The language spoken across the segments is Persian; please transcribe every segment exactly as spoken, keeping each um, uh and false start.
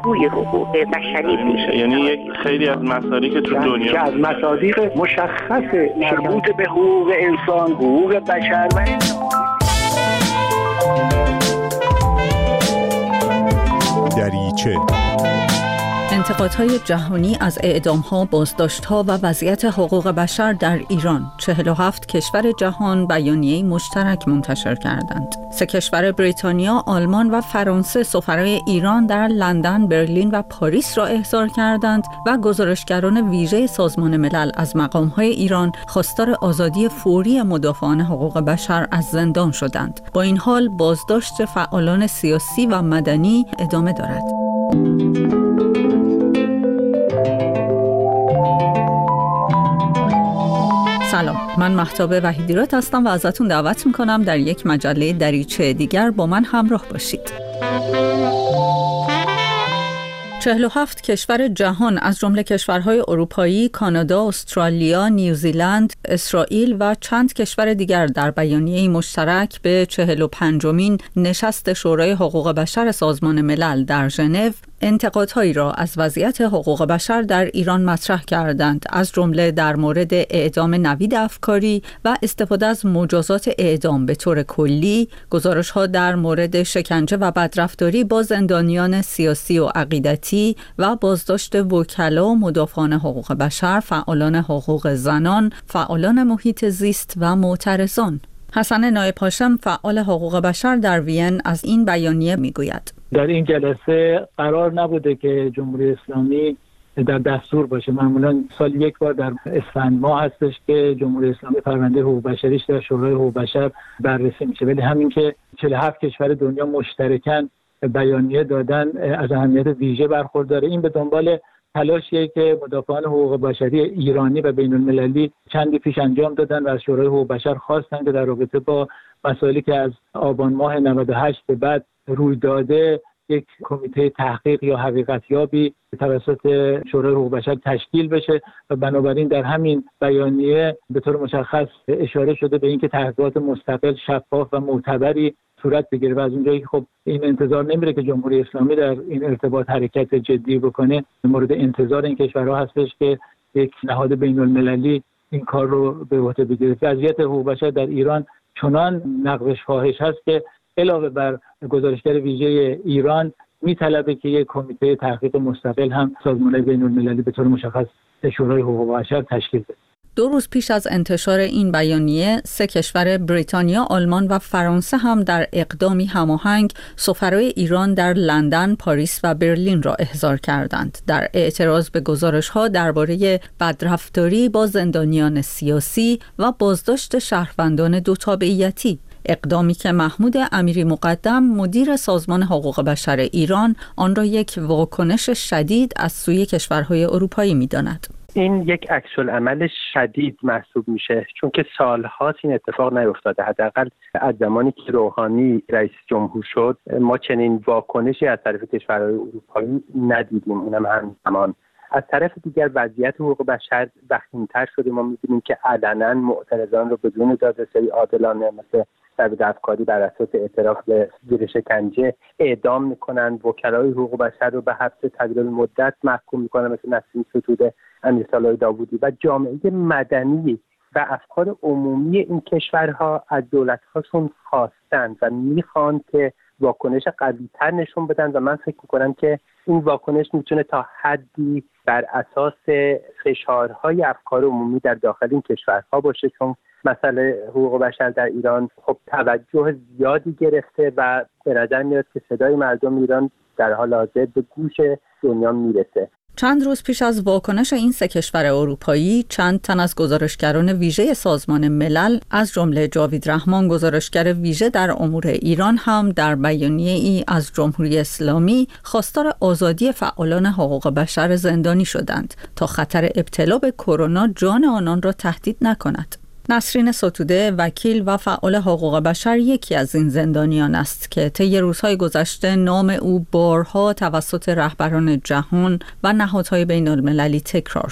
الگوی حقوق بشری میشه. یعنی یک خیلی از مصادیق تو دنیا که از مصادیق مشخص مربوط به حقوق انسان، حقوق بشر و دریچه. انتقادهای جهانی از اعدام‌ها، بازداشت‌ها و وضعیت حقوق بشر در ایران. چهل و هفت کشور جهان بیانیه‌ای مشترک منتشر کردند. سه کشور بریتانیا، آلمان و فرانسه سفرای ایران در لندن، برلین و پاریس را احضار کردند و گزارشگران ویژه سازمان ملل از مقام‌های ایران خواستار آزادی فوری مدافعان حقوق بشر از زندان شدند. با این حال بازداشت فعالان سیاسی و مدنی ادامه دارد. سلام، من مهتاب وحیدیرات هستم و ازتون دعوت میکنم در یک مجله دریچه دیگر با من همراه باشید. چهل و هفت کشور جهان از جمله کشورهای اروپایی، کانادا، استرالیا، نیوزیلند، اسرائیل و چند کشور دیگر در بیانیه‌ای مشترک به چهل و پنجمین نشست شورای حقوق بشر سازمان ملل در ژنو انتقادهایی را از وضعیت حقوق بشر در ایران مطرح کردند، از جمله در مورد اعدام نوید افکاری و استفاده از مجازات اعدام به طور کلی، گزارش‌ها در مورد شکنجه و بدرفتاری با زندانیان سیاسی و عقیدتی و بازداشت وکلا و مدافعان حقوق بشر، فعالان حقوق زنان، فعالان محیط زیست و معترضان. حسن نایب هاشم، فعال حقوق بشر در وین، از این بیانیه میگوید: در این جلسه قرار نبوده که جمهوری اسلامی در دستور باشه. معمولا سال یک بار در اسفند ماه هستش که جمهوری اسلامی پرونده حقوق بشریش در شورای حقوق بشر بررسی میشه، ولی همین که چهل و هفت کشور دنیا مشترکاً بیانیه دادن از اهمیت ویژه برخورداره. این به دنبال تلاشیه که مدافعان حقوق بشری ایرانی و بین المللی چندی پیش انجام دادن و از شورای حقوق بشر خواستن که در رابطه با مسائلی که از آبان ماه نود و هشت به بعد روی داده یک کمیته تحقیق یا حقیقتیابی توسط شورای حقوق بشر تشکیل بشه و بنابراین در همین بیانیه به طور مشخص اشاره شده به اینکه تحقیقات مستقل، شفاف و معتبری صورت بگیره و از اونجایی که خب این انتظار نمیره که جمهوری اسلامی در این ارتباط حرکت جدی بکنه، مورد انتظار این کشورها هستش که یک نهاد بین المللی این کار رو به عهده بگیره. وضعیت حقوق بشر در ایران چنان نقض فاحش هست که علاوه بر گزارشگر ویژه ایران میطلبه که یک کمیته تحقیق مستقل هم سازمان بین المللی به طور مشخص شورای حقوق بشر تشکیل بده. دو روز پیش از انتشار این بیانیه، سه کشور بریتانیا، آلمان و فرانسه هم در اقدامی هماهنگ سفرای ایران در لندن، پاریس و برلین را احضار کردند در اعتراض به گزارش‌ها درباره بدرفتاری با زندانیان سیاسی و بازداشت شهروندان دو تابعیتی. اقدامی که محمود امیری مقدم، مدیر سازمان حقوق بشر ایران، آن را یک واکنش شدید از سوی کشورهای اروپایی می‌داند. این یک عکس‌العمل شدید محسوب میشه، چون که سالهاست این اتفاق نیفتاده. حداقل از زمانی که روحانی رئیس جمهور شد ما چنین واکنشی از طرف کشورهای اروپایی ندیدیم، اونم همزمان. از طرف دیگر وضعیت حقوق بشر وخیم‌تر شده. ما می‌بینیم که علنا معترضان رو بدون دادرسی عادلانه مثل نوید افکاری بر اساس اعتراف به زیر شکنجه اعدام میکنن، وکلای حقوق بشر رو به حبس طویل مدت محکوم میکنن مثل نسرین ستوده، امیرسالار داوودی و جامعه مدنی و افکار عمومی این کشورها از دولت‌هاشون خواستند و میخوان که واکنش قوی‌تر نشون بدن و من فکر میکنم که این واکنش میتونه تا حدی بر اساس فشارهای افکار عمومی در داخل این کشورها باشه، چون مسئله حقوق بشر در ایران خب توجه زیادی گرفته و به نظر میاد که صدای مردم ایران در حال حاضر به گوش دنیا میرسه. چند روز پیش از واکنش این سه کشور اروپایی، چند تن از گزارشگران ویژه سازمان ملل، از جمله جاوید رحمان، گزارشگر ویژه در امور ایران، هم در بیانیه‌ای از جمهوری اسلامی خواستار آزادی فعالان حقوق بشر زندانی شدند تا خطر ابتلا به کرونا جان آنان را تهدید نکند. نسرین ستوده، وکیل و فعال حقوق بشر، یکی از این زندانیان است که طی روزهای گذشته نام او بارها توسط رهبران جهان و نهادهای بین المللی تکرار شد.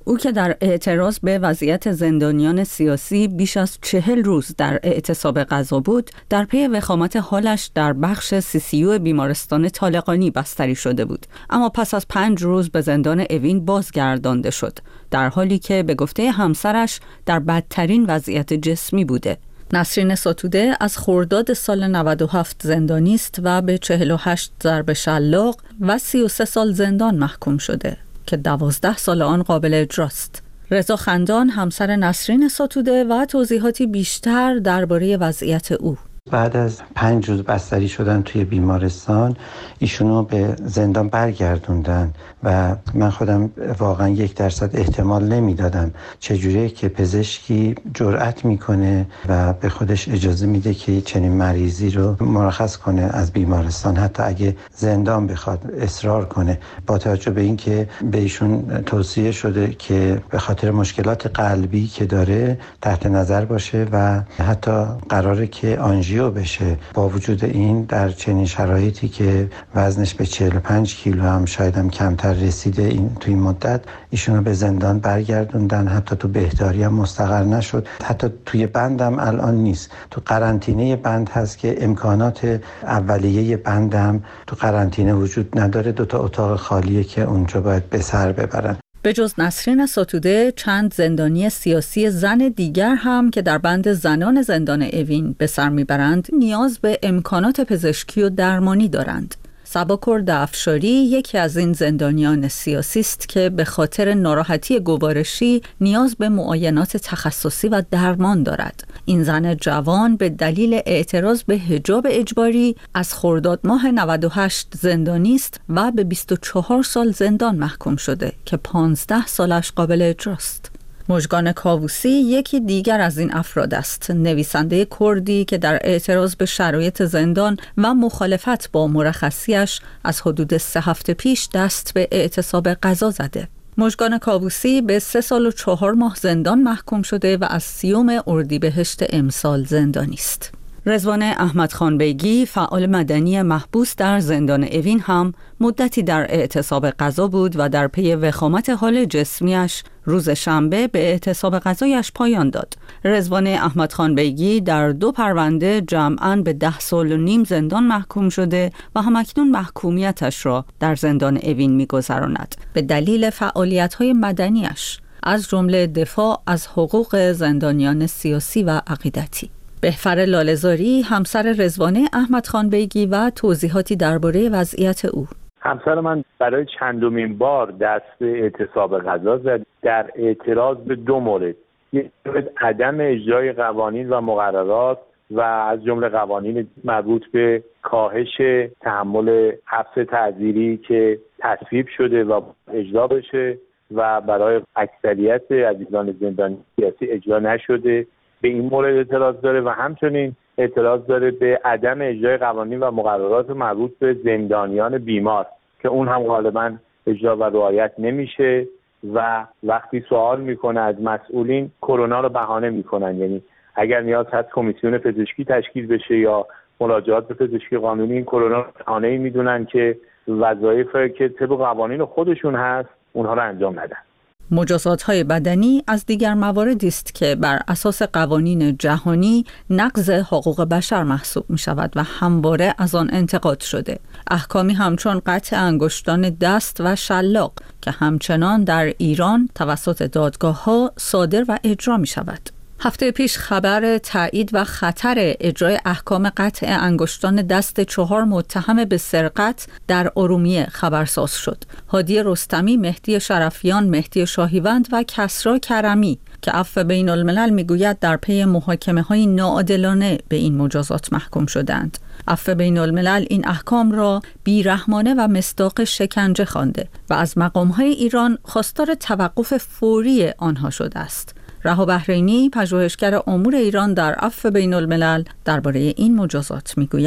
او که در اعتراض به وضعیت زندانیان سیاسی بیش از چهل روز در اعتصاب غذا بود، در پی وخامت حالش در بخش سی سی یو بیمارستان طالقانی بستری شده بود، اما پس از پنج روز به زندان اوین بازگردانده شد، در حالی که به گفته همسرش در بدترین وضعیت جسمی بوده. نسرین ستوده از خرداد سال نود و هفت زندانی است و به چهل و هشت ضرب شلاق و سی و سه سال زندان محکوم شده که دوازده سال آن قابل اجراست. رضا خندان همسر نسرین ستوده و توضیحاتی بیشتر درباره وضعیت او. بعد از پنج روز بستری شدن توی بیمارستان، ایشونو به زندان برگردوندن و من خودم واقعا یک درصد احتمال نمیدادم چجوریه که پزشکی جرأت میکنه و به خودش اجازه میده که چنین مریضی رو مرخص کنه از بیمارستان، حتی اگه زندان بخواد اصرار کنه، با توجه به اینکه به ایشون توصیه شده که به خاطر مشکلات قلبی که داره تحت نظر باشه و حتی قراره که آنژیو بشه. با وجود این در چنین شرایطی که وزنش به چهل و پنج کیلو هم شاید هم کمتر رسیده، این تو این مدت ایشونو به زندان برگردوندن، حتی تو بهداری هم مستقر نشد، حتی توی بند هم الان نیست، تو قرنطینه بند هست که امکانات اولیه بند هم تو قرنطینه وجود نداره، دو تا اتاق خالیه که اونجا باید به سر ببرن. به جز نسرین ستوده، چند زندانی سیاسی زن دیگر هم که در بند زنان زندان اوین به سر میبرند نیاز به امکانات پزشکی و درمانی دارند. سباکرد افشاری یکی از این زندانیان سیاسی است که به خاطر ناراحتی گوارشی نیاز به معاینات تخصصی و درمان دارد. این زن جوان به دلیل اعتراض به حجاب اجباری از خرداد ماه نود و هشت زندانی است و به بیست و چهار سال زندان محکوم شده که پانزده سالش قابل اجراست. مژگان کاووسی یکی دیگر از این افراد است، نویسنده کردی که در اعتراض به شرایط زندان و مخالفت با مرخصیش از حدود سه هفته پیش دست به اعتصاب غذا زده. مژگان کاووسی به سه سال و چهار ماه زندان محکوم شده و از سیوم اردیبهشت امسال زندانی است. رضوان احمدخان بیگی، فعال مدنی محبوس در زندان اوین، هم مدتی در اعتصاب غذا بود و در پی وخامت حال جسمیش روز شنبه به اعتصاب غذایش پایان داد. رضوان احمدخان بیگی در دو پرونده جمعاً به ده سال و نیم زندان محکوم شده و همکنون محکومیتش را در زندان اوین می‌گذراند به دلیل فعالیت‌های مدنیش، از جمله دفاع از حقوق زندانیان سیاسی و عقیدتی. بهفر لاله‌زاری همسر رضوان احمدخان بیگی و توضیحاتی درباره وضعیت او. همسر من برای چندمین بار دست اعتصاب غذا زد در اعتراض به دو مورد: یک مورد عدم اجرای قوانین و مقررات و از جمله قوانین مربوط به کاهش تحمل حبس تعزیری که تصویب شده و اجرا بشه و برای اکثریت عزیزان زندانی سیاسی اجرا نشده، به این مورد اعتراض داره و همچنین اعتراض داره به عدم اجرای قوانین و مقررات مربوط به زندانیان بیمار که اون هم غالبا اجرا و رعایت نمیشه و وقتی سوال میکنه از مسئولین کرونا رو بهانه میکنن. یعنی اگر نیاز هست کمیسیون پزشکی تشکیل بشه یا مراجعات به پزشکی قانونی، این کرونا رو بهانه‌ای میدونن که وظایفی که طبق قوانین خودشون هست اونها رو انجام ندن. مجازات‌های بدنی از دیگر مواردی است که بر اساس قوانین جهانی نقض حقوق بشر محسوب می‌شود و همواره از آن انتقاد شده. احکامی همچون قطع انگشتان دست و شلاق که همچنان در ایران توسط دادگاه‌ها صادر و اجرا می‌شود. هفته پیش خبر تایید و خطر اجرای احکام قطع انگشتان دست چهار متهم به سرقت در ارومیه خبرساز شد. هادی رستمی، مهدی شرفیان، مهدی شاهیوند و کسری کرمی که عفو بین الملل میگوید در پی محاکمه‌های ناعادلانه به این مجازات محکوم شدند. عفو بین الملل این احکام را بیرحمانه و مصداق شکنجه خوانده و از مقام‌های ایران خواستار توقف فوری آنها شده است. رها بحرینی، پژوهشگر امور ایران در عفو بین الملل، درباره این مجازات میگوید: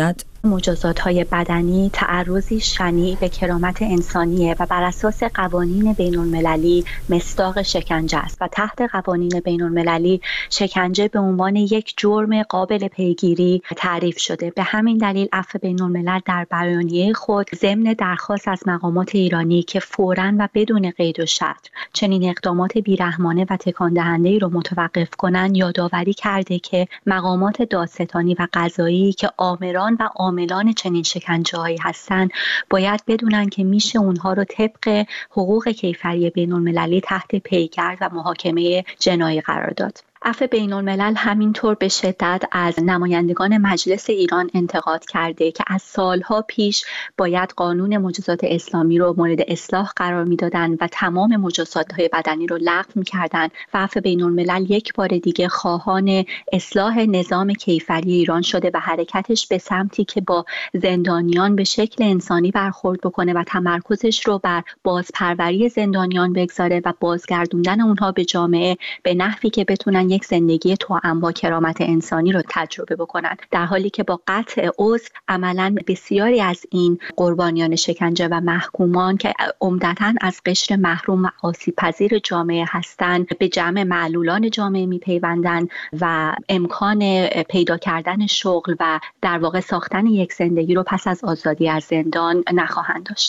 مجازات‌های بدنی تعرضی شنیع به کرامت انسانیه و بر اساس قوانین بین‌المللی مصداق شکنجه است و تحت قوانین بین‌المللی شکنجه به عنوان یک جرم قابل پیگیری تعریف شده. به همین دلیل عفو بین‌الملل در بیانیه خود ضمن درخواست از مقامات ایرانی که فوراً و بدون قید و شرط چنین اقدامات بیرحمانه و تکان دهنده‌ای رو متوقف کنند، یادآوری کرده که مقامات دادستانی و قضایی که آمران و عاملان چنین شکنجه‌هایی هستند باید بدونن که میشه اونها رو طبق حقوق کیفری بین‌المللی تحت پیگرد و محاکمه جنایی قرار داد. عفو بین‌الملل همینطور به شدت از نمایندگان مجلس ایران انتقاد کرده که از سالها پیش باید قانون مجازات اسلامی رو مورد اصلاح قرار میدادن و تمام مجازات‌های بدنی رو لغو می‌کردن و عفو بین‌الملل یک بار دیگه خواهان اصلاح نظام کیفری ایران شده و حرکتش به سمتی که با زندانیان به شکل انسانی برخورد بکنه و تمرکزش رو بر بازپروری زندانیان بگذاره و بازگردوندن اونها به جامعه به نحوی که بتونن یک زندگی توأم با کرامت انسانی رو تجربه بکنن، در حالی که با قطع عضو عملاً بسیاری از این قربانیان شکنجه و محکومان که عمدتاً از قشر محروم و آسیب‌پذیر جامعه هستند به جمع معلولان جامعه میپیوندن و امکان پیدا کردن شغل و در واقع ساختن یک زندگی رو پس از آزادی از زندان نخواهند داشت.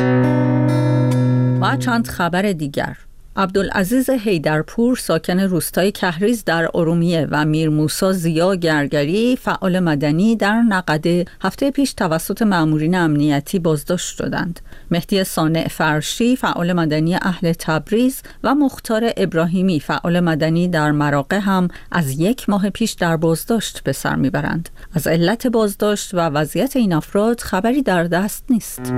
و چند خبر دیگر. عبدالعزیز حیدرپور ساکن روستای کهریز در ارومیه و میر موسی زیا گرگری فعال مدنی در نقده هفته پیش توسط مامورین امنیتی بازداشت شدند. مهدی صانع فرشی فعال مدنی اهل تبریز و مختار ابراهیمی فعال مدنی در مراغه هم از یک ماه پیش در بازداشت به سر میبرند. از علت بازداشت و وضعیت این افراد خبری در دست نیست.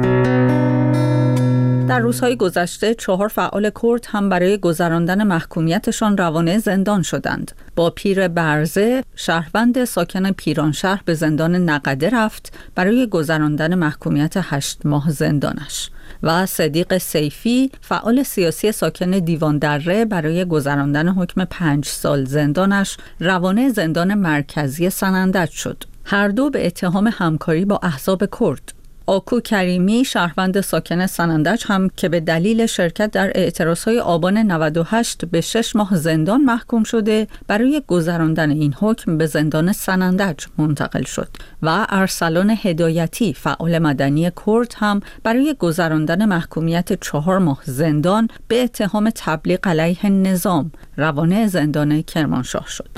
در روزهای گذشته چهار فعال کرد هم برای گذراندن محکومیتشان روانه زندان شدند. با پیر برزه شهروند ساکن پیرانشهر به زندان نقده رفت برای گذراندن محکومیت هشت ماه زندانش و صدیق سیفی فعال سیاسی ساکن دیوان دره برای گذراندن حکم پنج سال زندانش روانه زندان مرکزی سنندج شد. هر دو به اتهام همکاری با احزاب کرد. آکو کریمی شهروند ساکن سنندج هم که به دلیل شرکت در اعتراضهای آبان نود و هشت به شش ماه زندان محکوم شده برای گذراندن این حکم به زندان سنندج منتقل شد و ارسلان هدایتی فعال مدنی کرد هم برای گذراندن محکومیت چهار ماه زندان به اتهام تبلیغ علیه نظام روانه زندان کرمانشاه شد.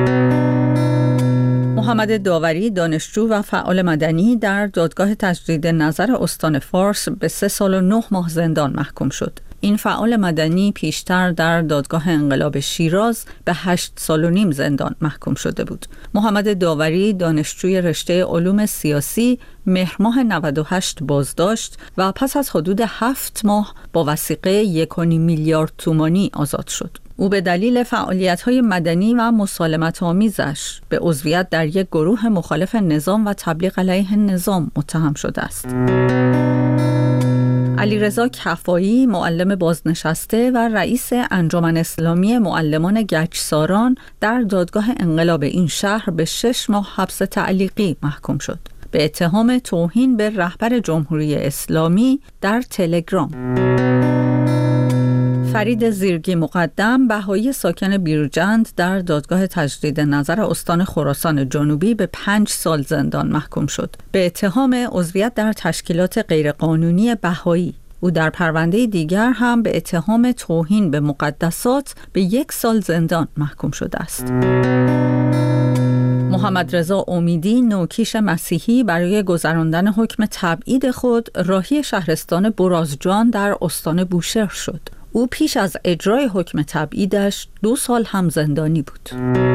محمد داوری دانشجو و فعال مدنی در دادگاه تجدید نظر استان فارس به سه سال و نه ماه زندان محکوم شد. این فعال مدنی پیشتر در دادگاه انقلاب شیراز به هشت سال و نیم زندان محکوم شده بود. محمد داوری دانشجوی رشته علوم سیاسی مهر ماه نود و هشت بازداشت و پس از حدود هفت ماه با وثیقه یک و نیم میلیارد تومانی آزاد شد. او به دلیل فعالیت‌های مدنی و مسالمت آمیزش به عضویت در یک گروه مخالف نظام و تبلیغ علیه نظام متهم شده است. علیرضا کفایی معلم بازنشسته و رئیس انجمن اسلامی معلمان گچساران در دادگاه انقلاب این شهر به شش ماه حبس تعلیقی محکوم شد به اتهام توهین به رهبر جمهوری اسلامی در تلگرام. فرید زیرگی مقدم بهایی ساکن بیرجند در دادگاه تجدید نظر استان خراسان جنوبی به پنج سال زندان محکوم شد به اتهام عضویت در تشکیلات غیرقانونی بهایی. او در پرونده دیگر هم به اتهام توهین به مقدسات به یک سال زندان محکوم شده است. محمد رضا امیدی نوکیش مسیحی برای گذراندن حکم تبعید خود راهی شهرستان برازجان در استان بوشهر شد. او پیش از اجرای حکم تبعیدش دو سال هم زندانی بود.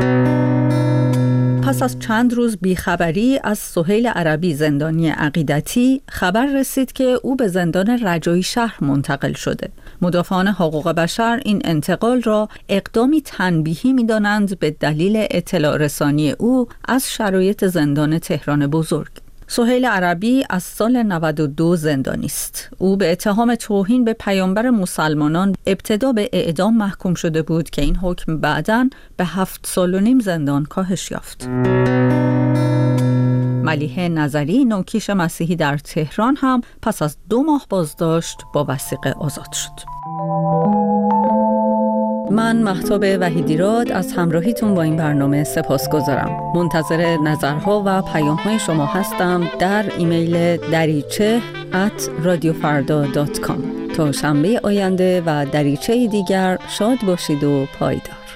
پس از چند روز بیخبری از سهیل عربی زندانی عقیدتی خبر رسید که او به زندان رجایی شهر منتقل شده. مدافعان حقوق بشر این انتقال را اقدامی تنبیهی می‌دانند به دلیل اطلاع رسانی او از شرایط زندان تهران بزرگ. سهیل عربی از سال نود و دو زندانی است. او به اتهام توهین به پیامبر مسلمانان ابتدا به اعدام محکوم شده بود که این حکم بعداً به هفت سال و نیم زندان کاهش یافت. ملیحه نظری، نوکیش مسیحی در تهران، هم پس از دو ماه بازداشت با وثیقه آزاد شد. من مهتاب وحیدیراد از همراهیتون با این برنامه سپاسگزارم. منتظر نظرها و پیام‌های شما هستم در ایمیل دریچه ات رادیو فردا دات کام. تا شنبه آینده و دریچه دیگر شاد باشید و پایدار.